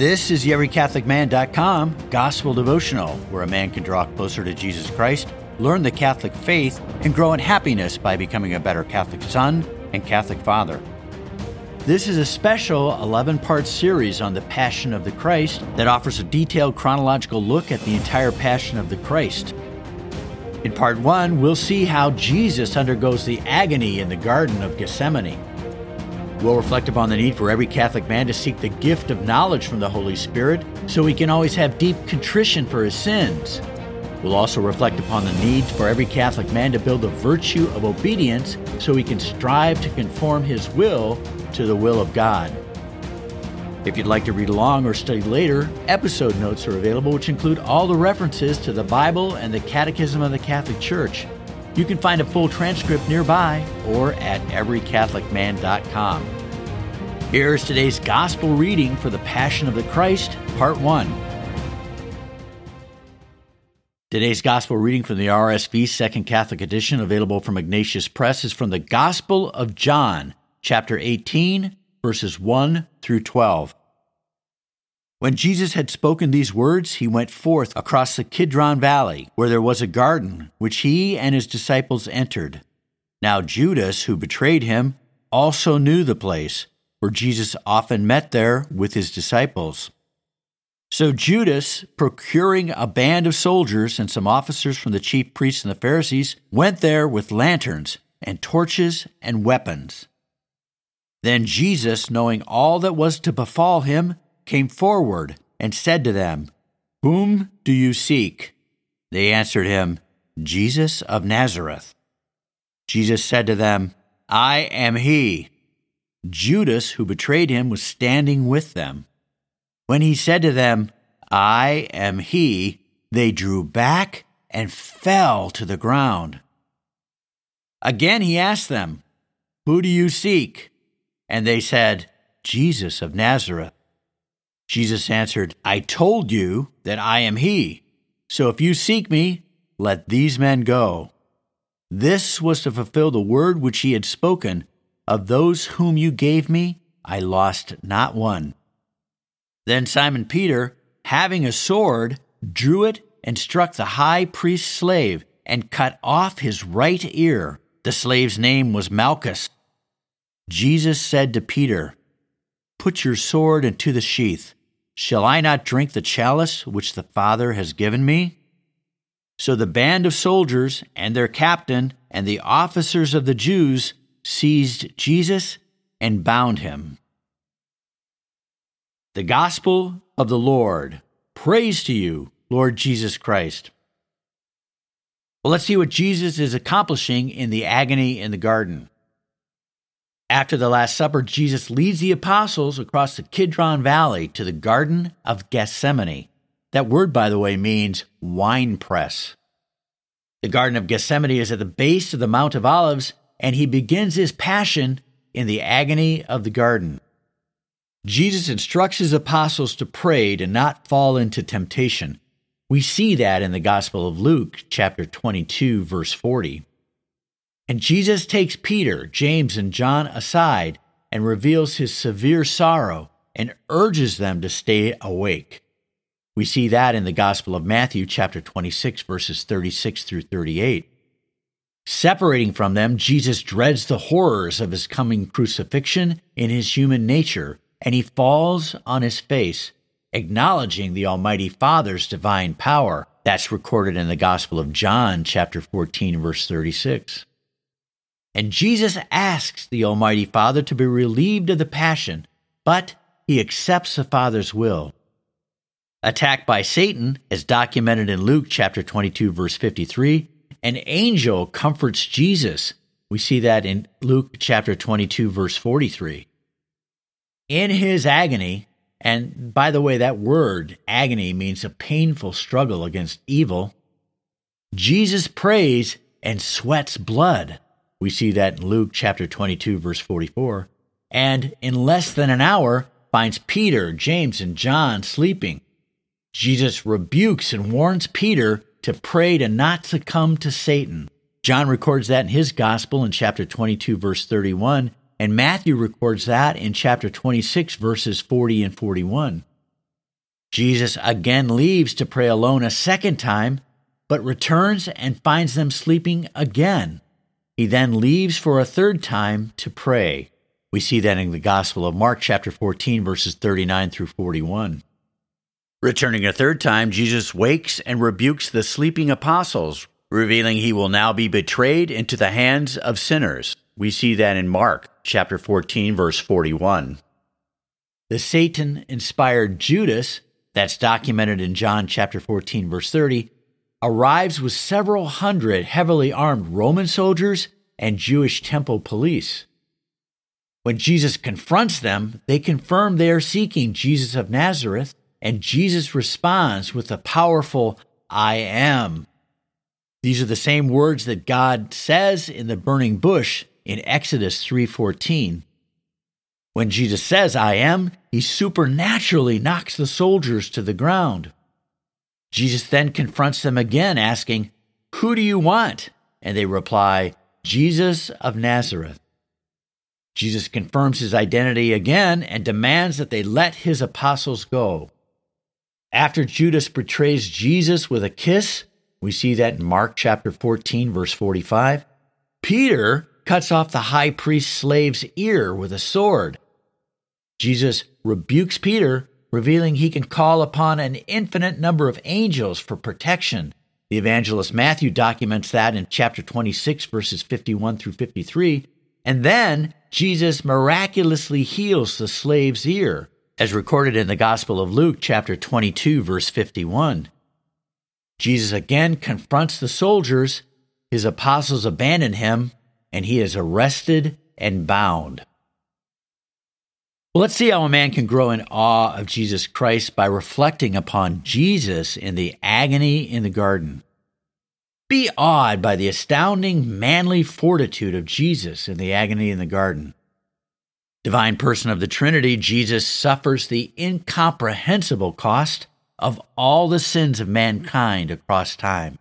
This is TheEveryCatholicMan.com Gospel Devotional, where a man can draw closer to Jesus Christ, learn the Catholic faith, and grow in happiness by becoming a better Catholic son and Catholic father. This is a special 11-part series on the Passion of the Christ that offers a detailed chronological look at the entire Passion of the Christ. In Part 1, we'll see how Jesus undergoes the agony in the Garden of Gethsemane. We'll reflect upon the need for every Catholic man to seek the gift of knowledge from the Holy Spirit so he can always have deep contrition for his sins. We'll also reflect upon the need for every Catholic man to build the virtue of obedience so he can strive to conform his will to the will of God. If you'd like to read along or study later, episode notes are available, which include all the references to the Bible and the Catechism of the Catholic Church. You can find a full transcript nearby or at everycatholicman.com. Here's today's Gospel reading for the Passion of the Christ, Part 1. Today's Gospel reading from the RSV Second Catholic Edition, available from Ignatius Press, is from the Gospel of John, chapter 18, verses 1 through 12. When Jesus had spoken these words, he went forth across the Kidron Valley, where there was a garden, which he and his disciples entered. Now Judas, who betrayed him, also knew the place, for Jesus often met there with his disciples. So Judas, procuring a band of soldiers and some officers from the chief priests and the Pharisees, went there with lanterns and torches and weapons. Then Jesus, knowing all that was to befall him, came forward and said to them, "Whom do you seek?" They answered him, "Jesus of Nazareth." Jesus said to them, "I am he." Judas, who betrayed him, was standing with them. When he said to them, "I am he," they drew back and fell to the ground. Again he asked them, "Who do you seek?" And they said, "Jesus of Nazareth." Jesus answered, "I told you that I am he. So if you seek me, let these men go." This was to fulfill the word which he had spoken, "Of those whom you gave me, I lost not one." Then Simon Peter, having a sword, drew it and struck the high priest's slave and cut off his right ear. The slave's name was Malchus. Jesus said to Peter, "Put your sword into the sheath. Shall I not drink the chalice which the Father has given me?" So the band of soldiers and their captain and the officers of the Jews seized Jesus and bound him. The Gospel of the Lord. Praise to you, Lord Jesus Christ. Well, let's see what Jesus is accomplishing in the agony in the garden. After the Last Supper, Jesus leads the apostles across the Kidron Valley to the Garden of Gethsemane. That word, by the way, means winepress. The Garden of Gethsemane is at the base of the Mount of Olives, and he begins his passion in the agony of the garden. Jesus instructs his apostles to pray to not fall into temptation. We see that in the Gospel of Luke, chapter 22, verse 40. And Jesus takes Peter, James, and John aside and reveals his severe sorrow and urges them to stay awake. We see that in the Gospel of Matthew, chapter 26, verses 36 through 38. Separating from them, Jesus dreads the horrors of his coming crucifixion in his human nature, and he falls on his face, acknowledging the Almighty Father's divine power. That's recorded in the Gospel of John, chapter 14, verse 36. And Jesus asks the Almighty Father to be relieved of the passion, but he accepts the Father's will. Attacked by Satan, as documented in Luke chapter 22, verse 53, an angel comforts Jesus. We see that in Luke chapter 22, verse 43. In his agony, and by the way, that word, agony, means a painful struggle against evil, Jesus prays and sweats blood. We see that in Luke chapter 22, verse 44. And in less than an hour, finds Peter, James, and John sleeping. Jesus rebukes and warns Peter to pray to not succumb to Satan. John records that in his gospel in chapter 22, verse 31, and Matthew records that in chapter 26, verses 40 and 41. Jesus again leaves to pray alone a second time, but returns and finds them sleeping again. He then leaves for a third time to pray. We see that in the Gospel of Mark, chapter 14, verses 39 through 41. Returning a third time, Jesus wakes and rebukes the sleeping apostles, revealing he will now be betrayed into the hands of sinners. We see that in Mark, chapter 14, verse 41. The Satan-inspired Judas, that's documented in John chapter 14, verse 30, arrives with several hundred heavily armed Roman soldiers and Jewish temple police. When Jesus confronts them, they confirm they are seeking Jesus of Nazareth, and Jesus responds with the powerful, "I am." These are the same words that God says in the burning bush in Exodus 3:14. When Jesus says, "I am," he supernaturally knocks the soldiers to the ground. Jesus then confronts them again, asking, "Who do you want?" And they reply, "Jesus of Nazareth." Jesus confirms his identity again and demands that they let his apostles go. After Judas betrays Jesus with a kiss, we see that in Mark chapter 14, verse 45, Peter cuts off the high priest's slave's ear with a sword. Jesus rebukes Peter, revealing he can call upon an infinite number of angels for protection. The evangelist Matthew documents that in chapter 26, verses 51 through 53, and then Jesus miraculously heals the slave's ear, as recorded in the Gospel of Luke, chapter 22, verse 51. Jesus again confronts the soldiers, his apostles abandon him, and he is arrested and bound. Well, let's see how a man can grow in awe of Jesus Christ by reflecting upon Jesus in the agony in the garden. Be awed by the astounding manly fortitude of Jesus in the agony in the garden. Divine person of the Trinity, Jesus suffers the incomprehensible cost of all the sins of mankind across time.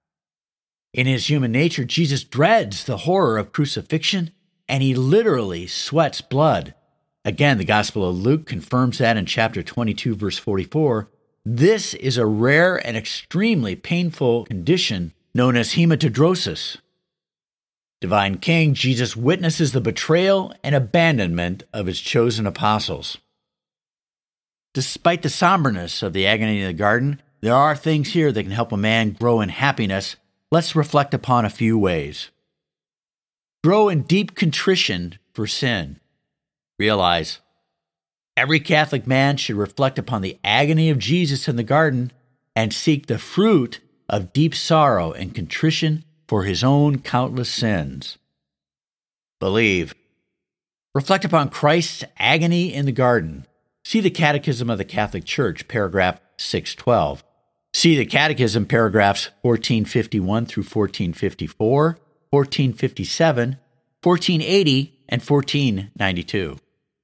In his human nature, Jesus dreads the horror of crucifixion, and he literally sweats blood. Again, the Gospel of Luke confirms that in chapter 22, verse 44. This is a rare and extremely painful condition known as hematidrosis. Divine King, Jesus witnesses the betrayal and abandonment of his chosen apostles. Despite the somberness of the agony in the garden, there are things here that can help a man grow in happiness. Let's reflect upon a few ways. Grow in deep contrition for sin. Realize, every Catholic man should reflect upon the agony of Jesus in the garden and seek the fruit of deep sorrow and contrition for his own countless sins. Believe. Reflect upon Christ's agony in the garden. See the Catechism of the Catholic Church, paragraph 612. See the Catechism, paragraphs 1451 through 1454, 1457, 1480, and 1492.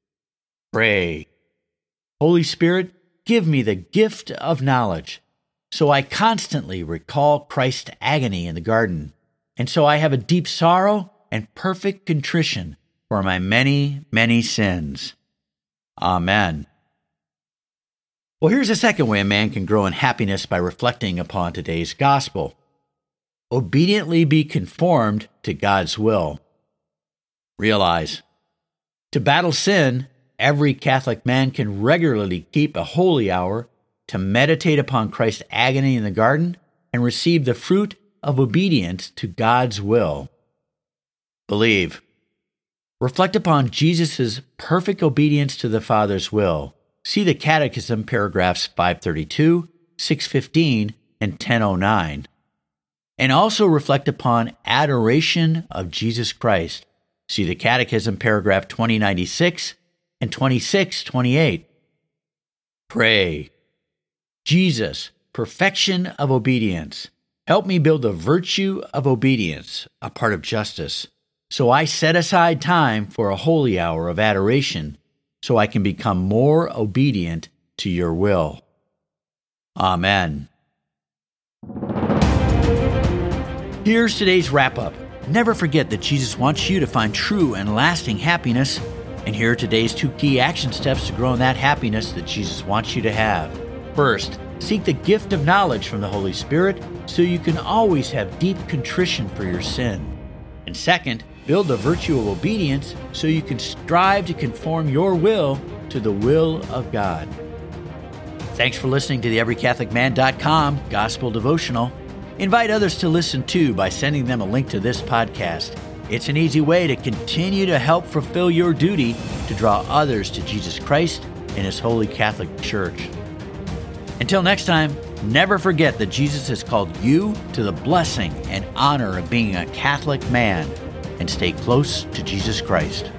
Pray. Holy Spirit, give me the gift of knowledge, so I constantly recall Christ's agony in the garden, and so I have a deep sorrow and perfect contrition for my many, many sins. Amen. Well, here's a second way a man can grow in happiness by reflecting upon today's gospel. Obediently be conformed to God's will. Realize, to battle sin, every Catholic man can regularly keep a holy hour to meditate upon Christ's agony in the garden and receive the fruit of obedience to God's will. Believe. Reflect upon Jesus' perfect obedience to the Father's will. See the Catechism, paragraphs 532, 615, and 1009. And also reflect upon adoration of Jesus Christ. See the Catechism, paragraph 2096 and 2628. Pray. Jesus, perfection of obedience. Help me build the virtue of obedience, a part of justice. So I set aside time for a holy hour of adoration, so I can become more obedient to your will. Amen. Here's today's wrap-up. Never forget that Jesus wants you to find true and lasting happiness, and here are today's 2 key action steps to grow in that happiness that Jesus wants you to have. First, seek the gift of knowledge from the Holy Spirit so you can always have deep contrition for your sin. And second, build the virtue of obedience so you can strive to conform your will to the will of God. Thanks for listening to the EveryCatholicMan.com Gospel Devotional. Invite others to listen too by sending them a link to this podcast. It's an easy way to continue to help fulfill your duty to draw others to Jesus Christ and His Holy Catholic Church. Until next time, never forget that Jesus has called you to the blessing and honor of being a Catholic man, and stay close to Jesus Christ.